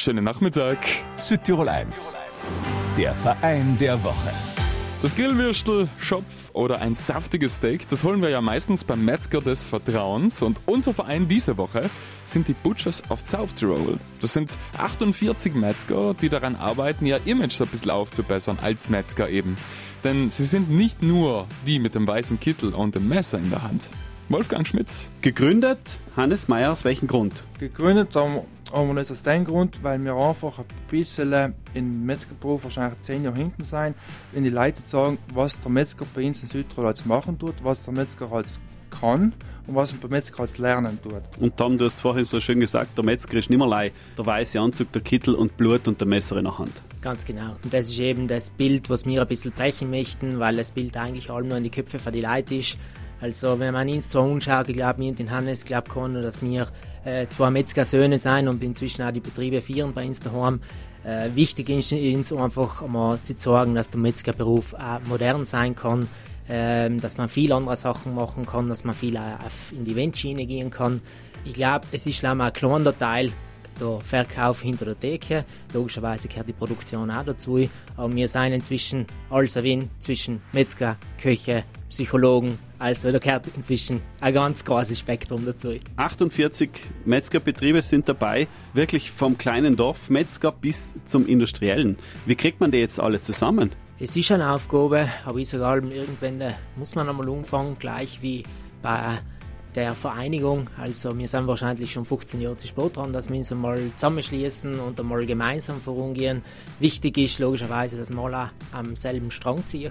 schönen Nachmittag. Südtirol 1, der Verein der Woche. Das Grillwürstel, Schopf oder ein saftiges Steak, das holen wir ja meistens beim Metzger des Vertrauens. Und unser Verein diese Woche sind die Butchers of South Tyrol. Das sind 48 Metzger, die daran arbeiten, ihr Image so ein bisschen aufzubessern als Metzger eben. Denn sie sind nicht nur die mit dem weißen Kittel und dem Messer in der Hand. Wolfgang Schmitz. Gegründet, Hannes Meyer, aus welchem Grund? Gegründet haben wir das aus dem Grund, weil wir einfach ein bisschen im Metzgerberuf wahrscheinlich 10 Jahre hinten sein, wenn die Leute sagen, was der Metzger bei uns in Südtirol als machen tut, was der Metzger als kann und was man beim Metzger als lernen tut. Und Tom, du hast vorhin so schön gesagt, der Metzger ist nimmerlei der weiße Anzug, der Kittel und Blut und der Messer in der Hand. Ganz genau. Und das ist eben das Bild, was wir ein bisschen brechen möchten, weil das Bild eigentlich allem nur in die Köpfe von die Leute ist. Also wenn man uns zwar anschaut, ich glaube, mir und den Hannes glaubt keiner, dass wir zwei Metzgersöhne sein und inzwischen auch die Betriebe führen bei uns daheim. Wichtig ist uns einfach einmal zu sagen, dass der Metzgerberuf auch modern sein kann, dass man viele andere Sachen machen kann, dass man viel auch in die Eventschiene gehen kann. Ich glaube, es ist leider ein kleiner Teil der Verkauf hinter der Theke. Logischerweise gehört die Produktion auch dazu. Aber wir sind inzwischen alles erwähnt zwischen Metzger, Köche, Psychologen. Also da gehört inzwischen ein ganz großes Spektrum dazu. 48 Metzgerbetriebe sind dabei, wirklich vom kleinen Dorfmetzger bis zum Industriellen. Wie kriegt man die jetzt alle zusammen? Es ist eine Aufgabe, aber ich sage, irgendwann muss man einmal anfangen, gleich wie bei der Vereinigung. Also wir sind wahrscheinlich schon 15 Jahre zu spät dran, dass wir uns einmal zusammenschließen und einmal gemeinsam vorangehen. Wichtig ist logischerweise, dass wir alle am selben Strang ziehen.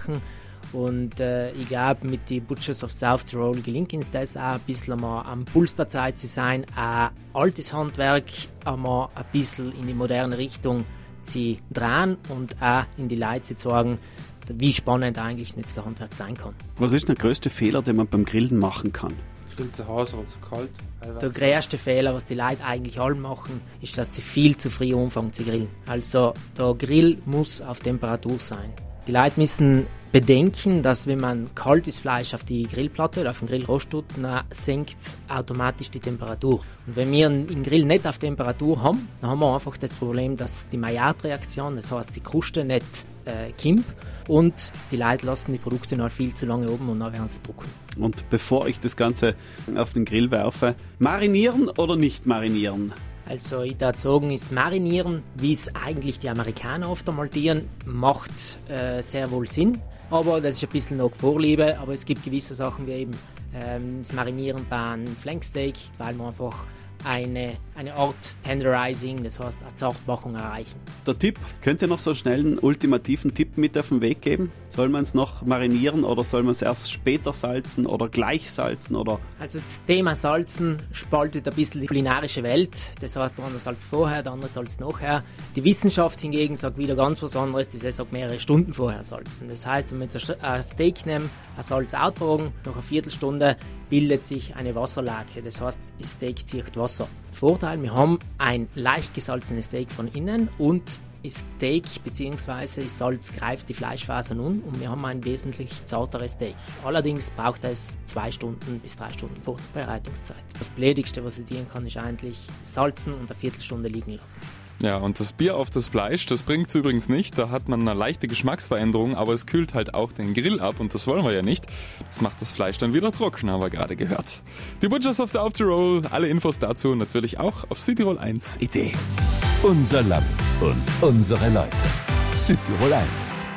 Und ich glaube, mit den Butchers of South Tyrol gelingt uns das auch ein bisschen mal am Puls der Zeit zu sein, ein altes Handwerk einmal ein bisschen in die moderne Richtung zu drehen und auch in die Leute zu zeigen, wie spannend eigentlich das Metzgerhandwerk sein kann. Was ist der größte Fehler, den man beim Grillen machen kann? Viel zu heiß oder zu kalt. Der größte Fehler, was die Leute eigentlich alle machen, ist, dass sie viel zu früh anfangen zu grillen. Also der Grill muss auf Temperatur sein. Die Leute müssen bedenken, dass wenn man kaltes Fleisch auf die Grillplatte oder auf den Grillrost tut, dann senkt es automatisch die Temperatur. Und wenn wir den Grill nicht auf Temperatur haben, dann haben wir einfach das Problem, dass die Maillard-Reaktion, das heißt die Kruste nicht kimmt und die Leute lassen die Produkte noch viel zu lange oben und dann werden sie trocken. Und bevor ich das Ganze auf den Grill werfe, marinieren oder nicht marinieren? Also ich würde sagen, ist Marinieren, wie es eigentlich die Amerikaner oft einmal tun, macht sehr wohl Sinn. Aber das ist ein bisschen noch Vorliebe, aber es gibt gewisse Sachen wie eben das Marinieren bei einem Flanksteak, weil man einfach eine Art Tenderizing, das heißt eine Zartmachung erreichen. Der Tipp, könnt ihr noch so schnell einen ultimativen Tipp mit auf den Weg geben? Soll man es noch marinieren oder soll man es erst später salzen oder gleich salzen? Oder? Also das Thema Salzen spaltet ein bisschen die kulinarische Welt. Das heißt, der eine salzt vorher, der andere salzt nachher. Die Wissenschaft hingegen sagt wieder ganz was anderes, die sagt mehrere Stunden vorher salzen. Das heißt, wenn wir jetzt ein Steak nehmen, ein Salz auftragen, nach einer Viertelstunde bildet sich eine Wasserlake. Das heißt, das Steak zieht Wasser. Vorteil, wir haben ein leicht gesalzenes Steak von innen und das Steak bzw. das Salz greift die Fleischfasern und wir haben ein wesentlich zarteres Steak. Allerdings braucht es 2 Stunden bis 3 Stunden Vorbereitungszeit. Das Blödigste, was ich tun kann, ist eigentlich salzen und eine Viertelstunde liegen lassen. Ja, und das Bier auf das Fleisch, das bringt es übrigens nicht. Da hat man eine leichte Geschmacksveränderung, aber es kühlt halt auch den Grill ab und das wollen wir ja nicht. Das macht das Fleisch dann wieder trocken, haben wir gerade gehört. Die Butchers of South Tyrol, alle Infos dazu natürlich auch auf Südtirol1.at. Unser Land und unsere Leute. Südtirol 1.